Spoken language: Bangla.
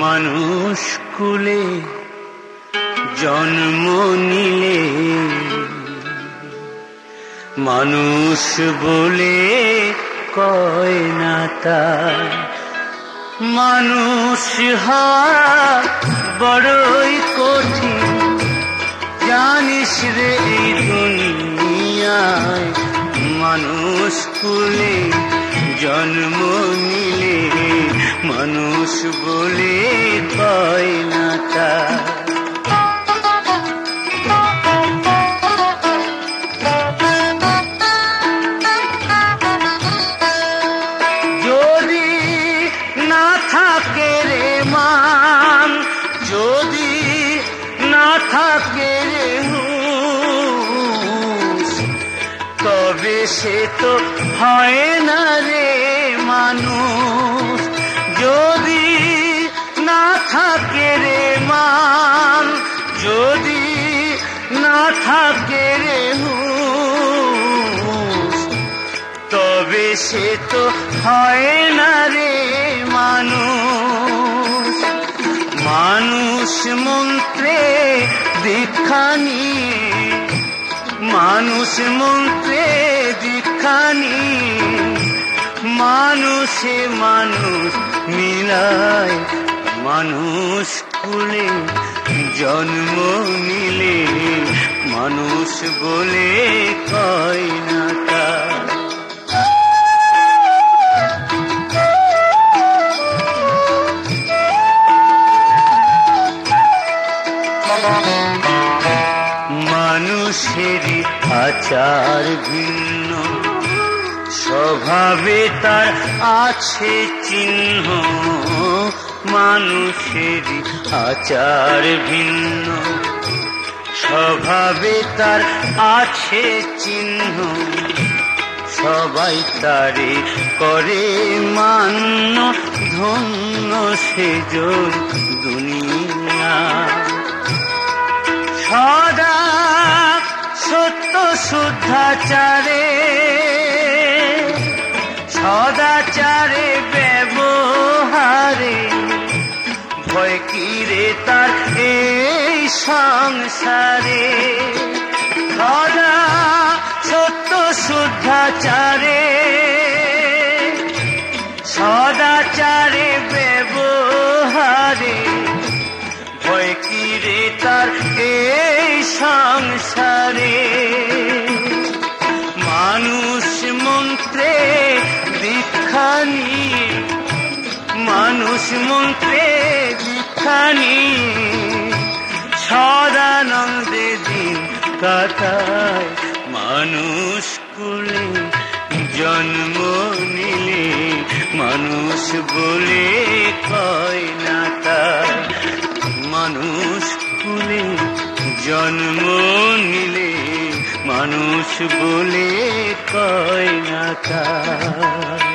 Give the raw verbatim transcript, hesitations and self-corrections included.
মানুষ কুলে জন্ম নিলে মানুষ বলে কয় না তার। মানুষ হওয়া বড়ই কঠিন জানিস রে এই দুনিয়ায়। মানুষ কুলে জন্ম নিলে মানুষ বলে কয় না তার। যদি না থাকে রে মান, যদি না থাকে রে হুঁশ, তবে সে তো হয় না রে মানুষ। যদি না থাকে রে মান, যদি না থাকে রে হুঁশ, তবে সে তো হয় না রে মানুষ। মানুষ মন্ত্রে দীক্ষা নিয়ে, মানুষ মন্ত্রে দীক্ষা নিয়ে মানুষে মানুষ মিলায়। মানুষ কুলে জন্ম নিলে মানুষ বলে কয় না তার। মানুষেরই আচার ভিন্ন, স্বভাবে তার আছে চিহ্ন। মানুষেরই আচার ভিন্ন, স্বভাবে তার আছে চিহ্ন। সবাই তারে করে মান্য, ধন্য সেজন দুনিয়া। সদা সত্য শুদ্ধাচারে, সদাচারে ব্যবহারে ভয় কি রে তার এই সংসারে। সদা সত্য শুদ্ধাচারে, সদাচারে ব্যবহারে ভয় কি রে তার এই সংসারে। মানুষ মন্ত্রে দীক্ষা নিয়ে, মানুষ মন্ত্রে দীক্ষা নিয়ে সদানন্দে দিন কাটায়। মানুষ কুলে জন্ম নিলে মানুষ বলে কয় না তার। মানুষ কুলে জন্ম নিলে মানুষ বলে কয় না তার।